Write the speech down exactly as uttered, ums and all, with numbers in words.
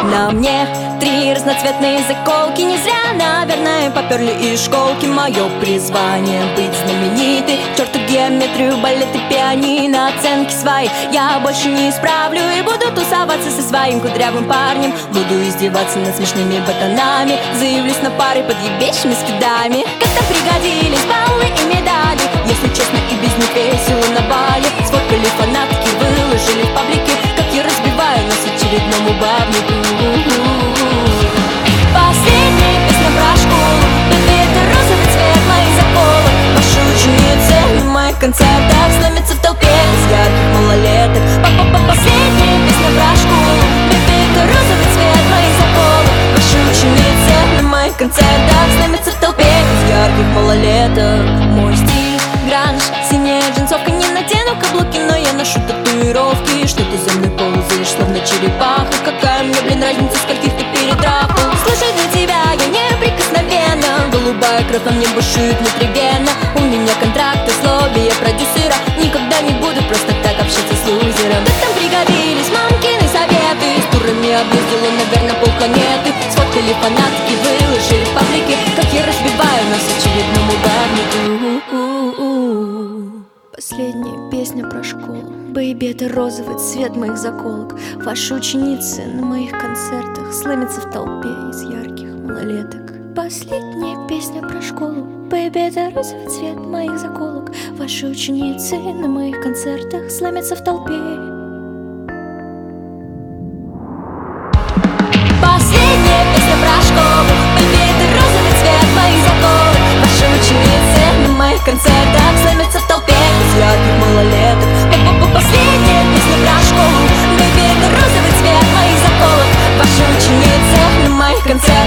На мне три разноцветные заколки. Не зря, наверное, поперли из школки. Мое призвание быть знаменитой. К черту геометрию, балет и пианино. Оценки свои я больше не исправлю. И буду тусоваться со своим кудрявым парнем. Буду издеваться над смешными ботанами. Заявлюсь на пары под ебейшими скидами. Как-то пригодились баллы и медали. Если честно, и без них весело на бале. Сфоткали фанатки, выложили в паблике, как я разбиваю нас очередному бабнику. Последняя песня про школу. Baby, это розовый цвет моих заколок. Ваши ученицы на моих концертах сломятся в толпе из ярких малолеток. Па-па-па, последняя песня про школу. Baby, это розовый цвет моих заколок. Ваши ученицы на моих концертах сломятся в толпе из ярких малолеток. Мой стиль гранж, синяя джинсовка. Не надену каблуки, но я ношу татуировки. Что ты за мной ползаешь, словно черепаха? Какая мне, блин, разница, скольких ты передрапал? Слушай, для тебя я неприкосновенна. Голубая кровь во мне бушует внутривенно. У меня контракт, условия продюсера. Никогда не буду просто так общаться с лузером. Да там пригодились мамкины советы. С турами объездила, наверное, полпланеты. Сфоткали фанатки, выложили в паблике, как я разбиваю нас очередному бабнику. Последняя песня про школу. Бэйби, это розовый цвет моих заколок. Ваши ученицы на моих концертах сломятся в толпе из ярких малолеток. Последняя песня про школу. Бэйби, это розовый цвет моих заколок. Ваши ученицы на моих концертах сломятся в толпе. Последняя песня про школу. Бэйби, это розовый цвет моих заколок. Ваши ученицы на моих концертах сломятся в толпе из ярких малолеток. Па-па-па, последняя песня про школу. Бэйби, это розовый цвет моих заколок. Ваши ученицы на моих концертах